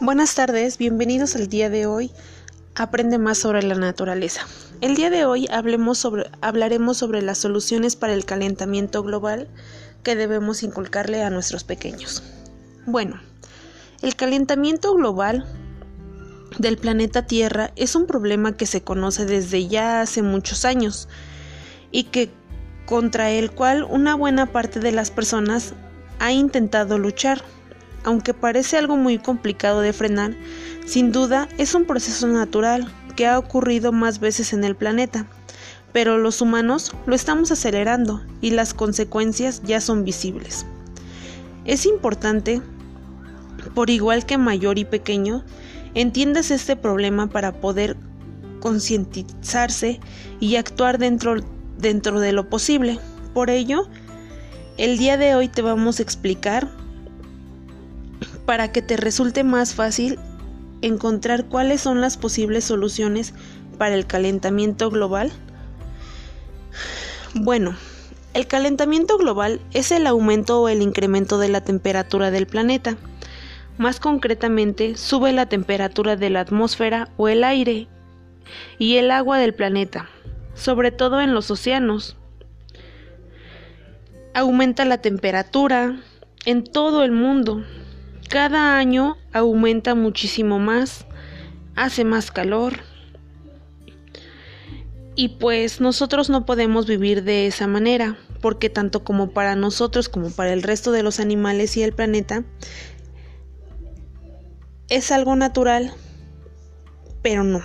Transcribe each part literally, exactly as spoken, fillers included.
Buenas tardes, bienvenidos al día de hoy. Aprende más sobre la naturaleza. El día de hoy hablemos sobre, hablaremos sobre las soluciones para el calentamiento global que debemos inculcarle a nuestros pequeños. Bueno, el calentamiento global del planeta Tierra es un problema que se conoce desde ya hace muchos años y que contra el cual una buena parte de las personas ha intentado luchar. Aunque parece algo muy complicado de frenar, sin duda es un proceso natural que ha ocurrido más veces en el planeta, pero los humanos lo estamos acelerando y las consecuencias ya son visibles. Es importante, por igual que mayor y pequeño, entiendas este problema para poder concientizarse y actuar dentro, dentro de lo posible. Por ello, el día de hoy te vamos a explicar para que te resulte más fácil encontrar cuáles son las posibles soluciones para el calentamiento global. Bueno, el calentamiento global es el aumento o el incremento de la temperatura del planeta. Más concretamente, sube la temperatura de la atmósfera o el aire y el agua del planeta, sobre todo en los océanos. Aumenta la temperatura en todo el mundo. Cada año aumenta muchísimo más, hace más calor y pues nosotros no podemos vivir de esa manera, porque tanto como para nosotros como para el resto de los animales y el planeta es algo natural, pero no.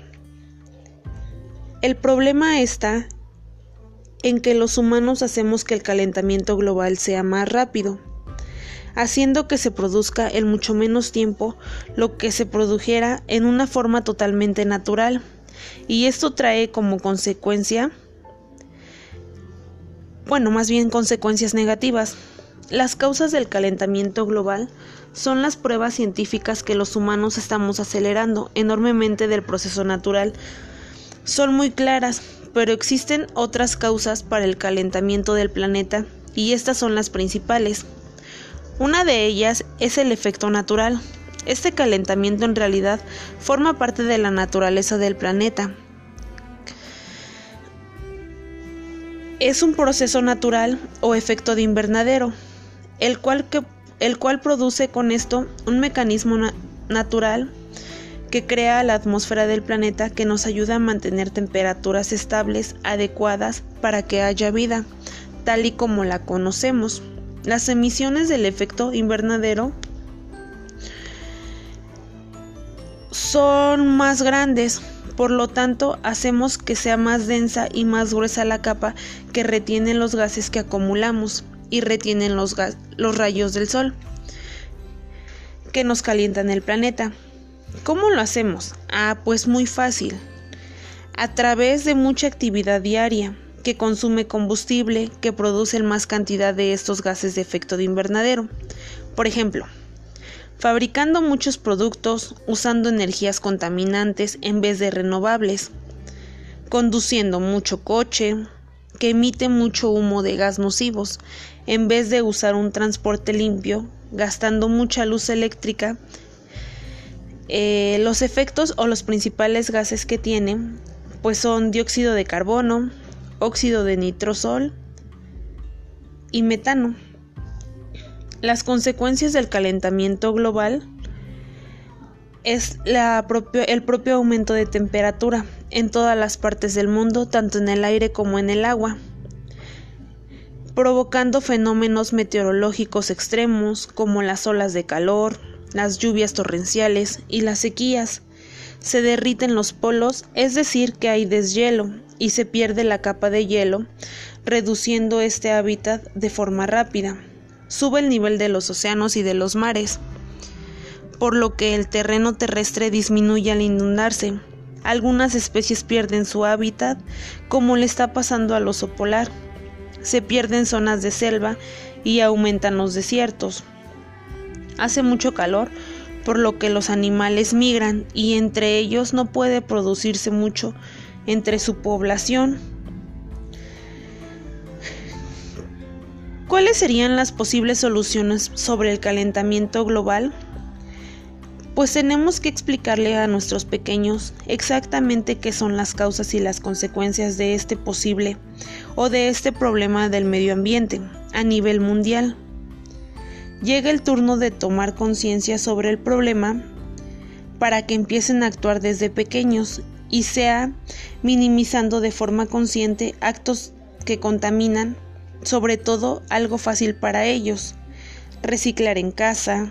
El problema está en que los humanos hacemos que el calentamiento global sea más rápido, haciendo que se produzca en mucho menos tiempo lo que se produjera en una forma totalmente natural, y esto trae como consecuencia, bueno, más bien consecuencias negativas. Las causas del calentamiento global son las pruebas científicas que los humanos estamos acelerando enormemente del proceso natural. Son muy claras, pero existen otras causas para el calentamiento del planeta, y estas son las principales. Una de ellas es el efecto natural. Este calentamiento en realidad forma parte de la naturaleza del planeta. Es un proceso natural o efecto de invernadero, el cual, que, el cual produce con esto un mecanismo na- natural que crea la atmósfera del planeta, que nos ayuda a mantener temperaturas estables adecuadas para que haya vida, tal y como la conocemos. Las emisiones del efecto invernadero son más grandes, por lo tanto hacemos que sea más densa y más gruesa la capa que retiene los gases que acumulamos y retienen los, gas- los rayos del sol que nos calientan el planeta. ¿Cómo lo hacemos? Ah, pues muy fácil. A través de mucha actividad diaria que consume combustible que produce más cantidad de estos gases de efecto de invernadero. Por ejemplo, fabricando muchos productos usando energías contaminantes en vez de renovables, conduciendo mucho coche que emite mucho humo de gas nocivos en vez de usar un transporte limpio, gastando mucha luz eléctrica. Eh, los efectos o los principales gases que tienen pues son dióxido de carbono, óxido de nitrosol y metano. Las consecuencias del calentamiento global es la propio, el propio aumento de temperatura en todas las partes del mundo, tanto en el aire como en el agua, provocando fenómenos meteorológicos extremos como las olas de calor, las lluvias torrenciales y las sequías. Se derriten los polos, es decir, que hay deshielo y se pierde la capa de hielo, reduciendo este hábitat de forma rápida. Sube el nivel de los océanos y de los mares, por lo que el terreno terrestre disminuye al inundarse. Algunas especies pierden su hábitat, como le está pasando al oso polar. Se pierden zonas de selva y aumentan los desiertos. Hace mucho calor, por lo que los animales migran y entre ellos no puede producirse mucho entre su población. ¿Cuáles serían las posibles soluciones sobre el calentamiento global? pues tenemos que explicarle a nuestros pequeños exactamente qué son las causas y las consecuencias de este posible o de este problema del medio ambiente a nivel mundial. Llega el turno de tomar conciencia sobre el problema para que empiecen a actuar desde pequeños y sea minimizando de forma consciente actos que contaminan, sobre todo algo fácil para ellos, reciclar en casa,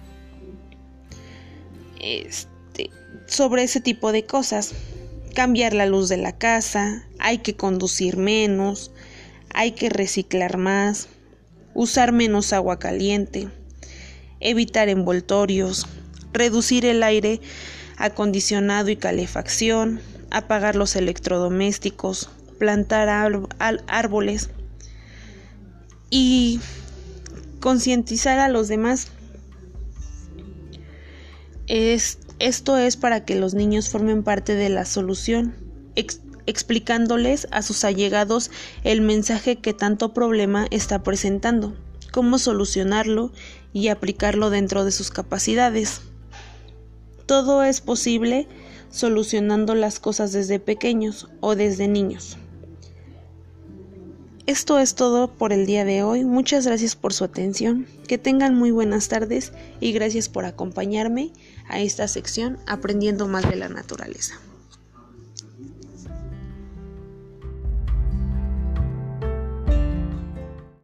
este, sobre ese tipo de cosas, cambiar la luz de la casa, hay que conducir menos, hay que reciclar más, usar menos agua caliente, evitar envoltorios, reducir el aire acondicionado y calefacción, apagar los electrodomésticos, plantar árboles y concientizar a los demás. Es, esto es para que los niños formen parte de la solución, ex, explicándoles a sus allegados el mensaje que tanto problema está presentando, cómo solucionarlo y aplicarlo dentro de sus capacidades. Todo es posible solucionando las cosas desde pequeños o desde niños. Esto es todo por el día de hoy. Muchas gracias por su atención. Que tengan muy buenas tardes y gracias por acompañarme a esta sección Aprendiendo más de la naturaleza.